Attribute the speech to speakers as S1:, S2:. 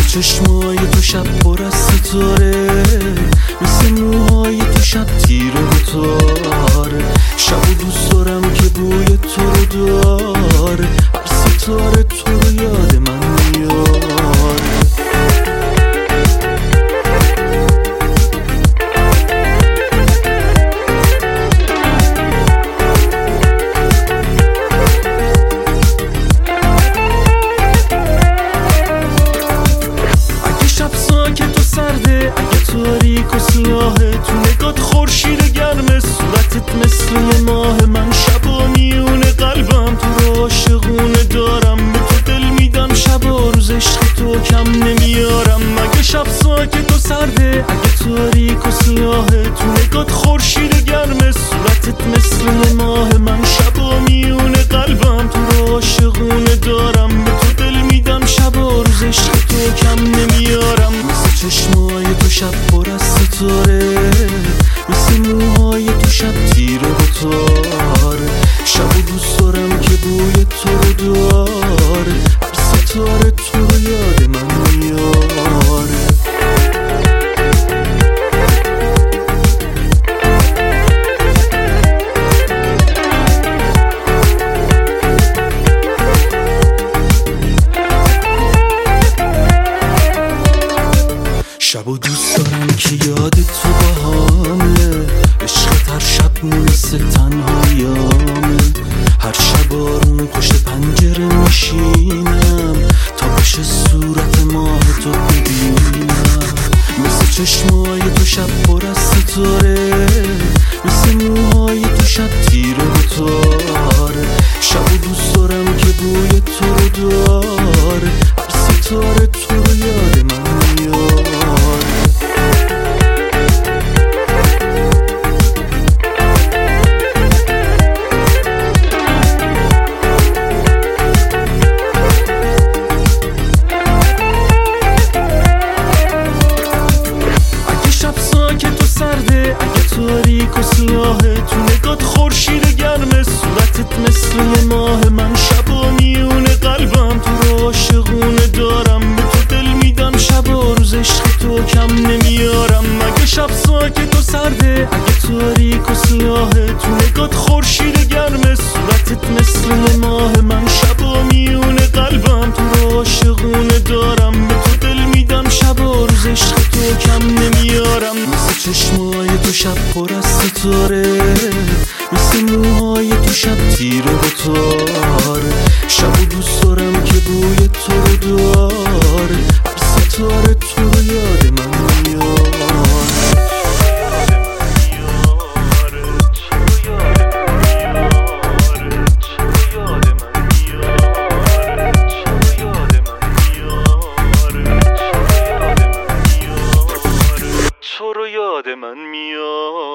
S1: چشمای تو شب پر از ستاره، مثل موهای تو شب تیر و بتاره. شب و دوست دارم که بوی تو رو داره، هر ستاره تو رو یاد من میاره. تاریک و سیاهه، تو نگات خورشید گرمه، صورتت مثل یه ماه. من شبا میونه قلبم تو رو عاشقونه دارم، به تو دل میدم شب و روز عشق تو کم نمیارم. اگه شب ساکت و سرده، اگه تاریک و سیاهه، تو نگات خورشید گرمه، صورتت مثل یه ماه. من شبا میونه قلبم تو رو عاشقونه دارم، به تو دل میدم شب و روز عشق تو کم نمیارم. مثل چشمای تو شب پر از ستاره، مثل موهای تو شب تیر و بتاره. شب و دوست دارم که بوی تو رو داره، هر ستاره تو رو یاد من میاره. شب و دوست دارم که یاد تو باهامه، عشقت هر شب مونس تنهاییامه. هر شب آروم پشت پنجره میشینم، تا پشت صورت ماه تو ببینم. مثل چشمای تو شب پر از ستاره، مثل موهای تو شب تیر و بتاره. شب و دوست دارم که بوی تو رو داره، هر ستاره تو رو یاد من میاره. تاریک و سیاهه، تو نگات خورشید گرمه، صورتت مثل یه ماه. من شبا میونه قلبم تو رو عاشقونه دارم، به تو دل میدم شب و روز عشق تو کم نمیارم. اگه شب ساکت و سرده، اگه تاریک و سیاهه، تو نگات خورشید گرمه، صورتت مثل یه ماه. من شبا میونه قلبم تو رو عاشقونه دارم، به تو دل میدم شب و روز عشق تو کم نمیارم. مثل چشمای تو شب پر از ستاره، مثل موهای تو شب تیر و بتاره. شب و دوست دارم که بوی تو رو داره، هر ستاره تو رو یاد من میاره. تو رو یاد من میاره.